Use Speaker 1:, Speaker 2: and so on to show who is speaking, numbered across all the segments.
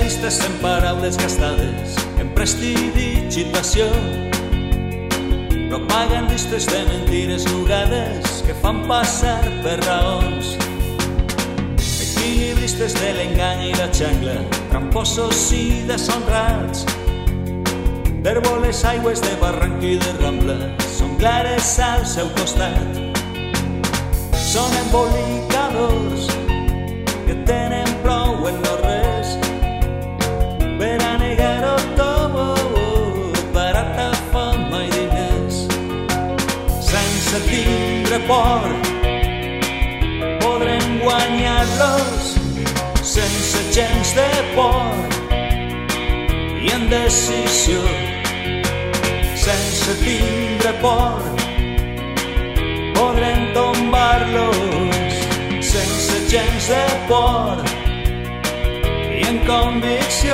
Speaker 1: especialistes en paraules gastades, en prestidigitació, propagandistes de mentires nugades que fan passar per raons, equilibristes de l'engany i la xangla, tramposos i deshonrats, tèrboles aigües de barranc i de rambla, són clares al seu costat. Són embolicadors que tenen prou en no res per a negar-ho tot, barata, fama i diners. Sense tindre por podrem guanyar-los, sense gens de por i en decisió. Sense tindre por podrem tombar-los, sense gens de por i en convicció.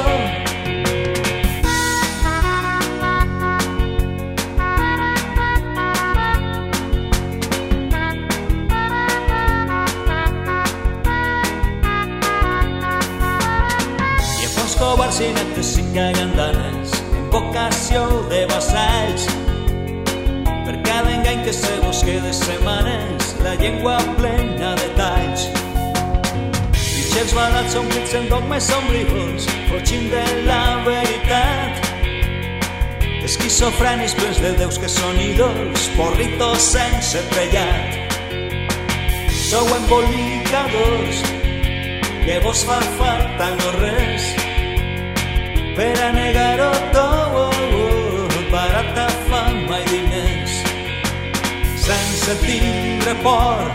Speaker 1: I a fons covards i netes i cagandanes, en vocació de vassalls, per cada engany que se busque de setmanes, la llengua plena de talls. Clixés barats omplits en dogmes ombrívols, fugint de la veritat. Esquizofrenis plens de déus que són ídols, porritos sense trellat. Sou embolicadors, que vos fa falta no res per a negar-ho tot, barata, fama i diners. Sense tindre por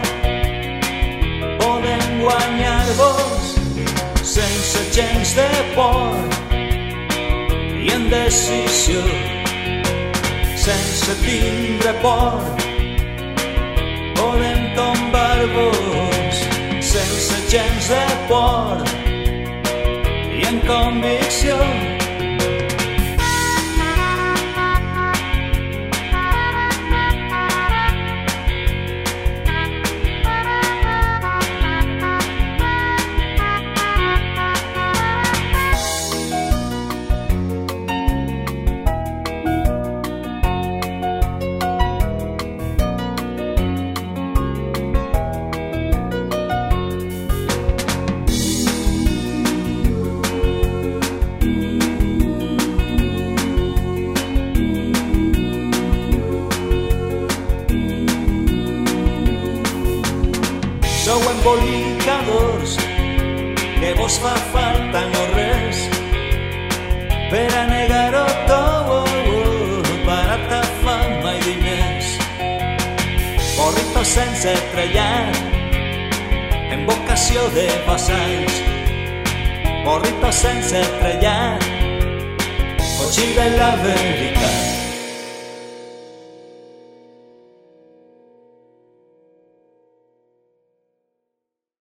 Speaker 1: podem guanyar-vos, sense gens de por i en decisió. Sense tindre por podem tombar-vos, sense gens de por i en convicció. Sou embolicadors, que vos fa falta no res per a negar-ho tot, barata, fama i diners. Porritos sense trellar, en vocació de vassalls. Porritos sense trellar, fugir de la veritat.